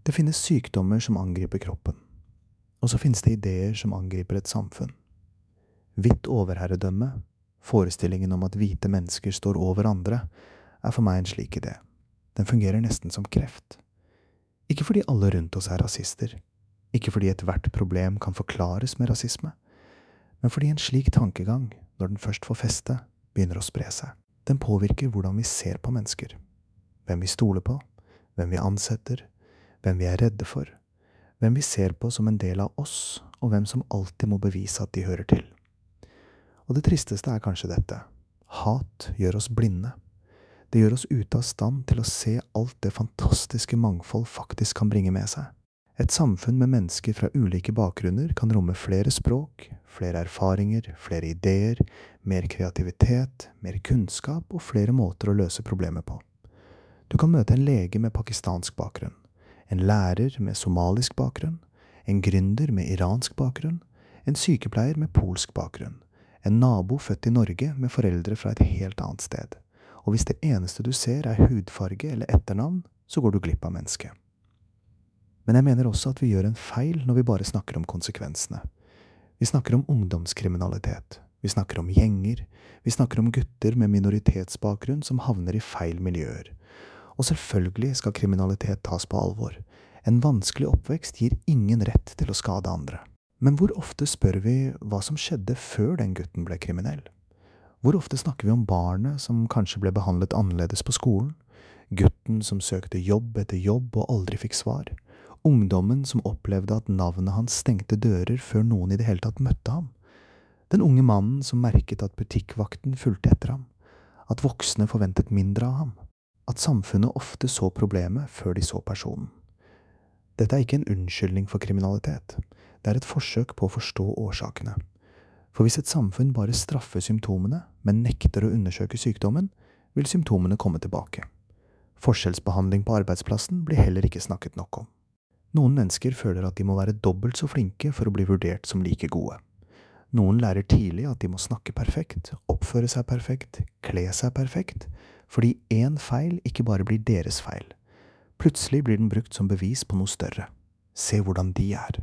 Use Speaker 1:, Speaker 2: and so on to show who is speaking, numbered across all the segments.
Speaker 1: Det finnes sykdommer som angriper kroppen, og så finnes det ideer som angriper et samfunn. Hvitt overherredømme, forestillingen om at hvite mennesker står over andre, er for meg en slik idé. Den fungerer nesten som kreft. Ikke fordi alle rundt oss er rasister, ikke fordi ethvert problem kan forklares med rasisme, men fordi en slik tankegang, når den først får feste, begynner å spre seg. Den påvirker hvordan vi ser på mennesker, hvem vi stoler på, hvem vi ansetter, hvem vi er redde for, hvem vi ser på som en del av oss, og hvem som alltid må bevise at de hører til. Og det tristeste er kanskje dette. Hat gjør oss blinde. Det gjør oss ute av stand til å se alt det fantastiske mangfold faktisk kan bringe med seg. Et samfunn med mennesker fra ulike bakgrunner kan romme flere språk, flere erfaringer, flere ideer, mer kreativitet, mer kunnskap og flere måter å løse problemer på. Du kan møte en lege med pakistansk bakgrunn, en lærer med somalisk bakgrunn, en gründer med iransk bakgrunn, en sykepleier med polsk bakgrunn, en nabo født i Norge med foreldre fra et helt annet sted. Og hvis det eneste du ser er hudfarge eller etternavn, så går du glipp av mennesket. Men jeg mener også at vi gjør en feil når vi bare snakker om konsekvensene. Vi snakker om ungdomskriminalitet, vi snakker om gjenger, vi snakker om gutter med minoritetsbakgrunn som havner i feil miljøer. Og selvfølgelig skal kriminalitet tas på alvor. En vanskelig oppvekst gir ingen rett til å skade andre. Men hvor ofte spør vi hva som skjedde før den gutten ble kriminell? Hvor ofte snakker vi om barnet som kanskje ble behandlet annerledes på skolen? Gutten som søkte jobb etter jobb og aldri fikk svar? Ungdommen som opplevde at navnet hans stengte dører før noen i det hele tatt møtte ham? Den unge mannen som merket at butikkvakten fulgte etter ham? At voksne forventet mindre av ham? At samfunnet ofte så problemet før de så personen? Dette er ikke en unnskyldning for kriminalitet. Det er et forsøk på å forstå årsakene. For hvis et samfunn bare straffer symptomene, men nekter å undersøke sykdommen, vil symptomene komme tilbake. Forskjellsbehandling på arbeidsplassen blir heller ikke snakket nok om. Noen mennesker føler at de må være dobbelt så flinke for å bli vurdert som like gode. Noen lærer tidlig at de må snakke perfekt, oppføre seg perfekt, kle seg perfekt, fordi én feil ikke bare blir deres feil. Plutselig blir den brukt som bevis på noe større. Se hvordan de er.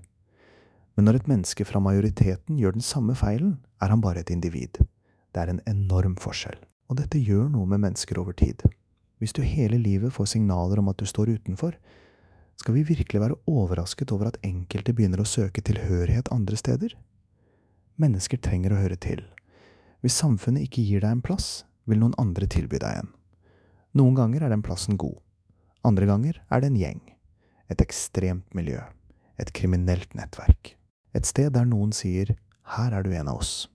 Speaker 1: Men når et menneske fra majoriteten gjør den samme feilen, er han bare et individ. Det er en enorm forskjell. Og dette gjør noe med mennesker over tid. Hvis du hele livet får signaler om at du står utenfor, skal vi virkelig være overrasket over at enkelte begynner å søke tilhørighet andre steder? Mennesker trenger å høre til. Hvis samfunnet ikke gir deg en plass, vil noen andre tilby deg en. Noen ganger er den plassen god. Andre ganger er det en gjeng. Et ekstremt miljø. Et kriminelt nettverk. Et sted der noen sier, her er du en av oss.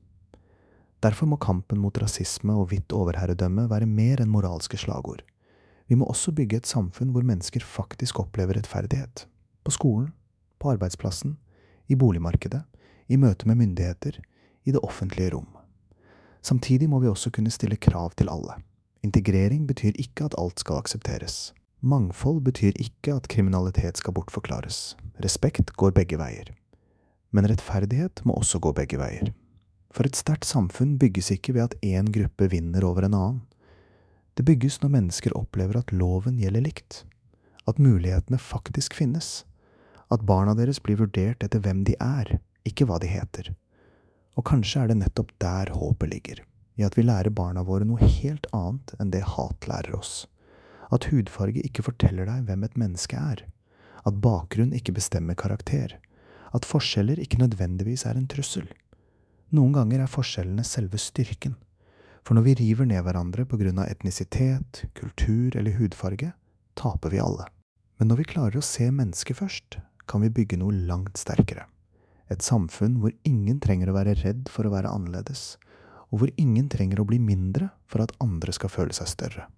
Speaker 1: Derfor må kampen mot rasisme og hvitt overherredømme være mer enn moralske slagord. Vi må også bygge et samfunn hvor mennesker faktisk opplever rettferdighet. På skolen, på arbeidsplassen, i boligmarkedet, i møte med myndigheter, i det offentlige rom. Samtidig må vi også kunne stille krav til alle. Integrering betyr ikke at alt skal aksepteres. Mangfold betyr ikke at kriminalitet skal bortforklares. Respekt går begge veier. Men rettferdighet må også gå begge veier. For et sterkt samfunn bygges ikke ved at én gruppe vinner over en annen. Det bygges når mennesker opplever at loven gjelder likt, at mulighetene faktisk finnes, at barna deres blir vurdert etter hvem de er, ikke hva de heter. Og kanskje er det nettopp der håpet ligger, i at vi lærer barna våre noe helt annet enn det hat lærer oss. At hudfarge ikke forteller deg hvem et menneske er, at bakgrunn ikke bestemmer karakter, at forskjeller ikke nødvendigvis er en trussel. Noen ganger er forskjellene selve styrken. For når vi river ned hverandre på grunn av etnisitet, kultur eller hudfarge, taper vi alle. Men når vi klarer å se mennesket først, kan vi bygge noe langt sterkere. Et samfunn hvor ingen trenger å være redd for å være annerledes, og hvor ingen trenger å bli mindre for at andre skal føle seg større.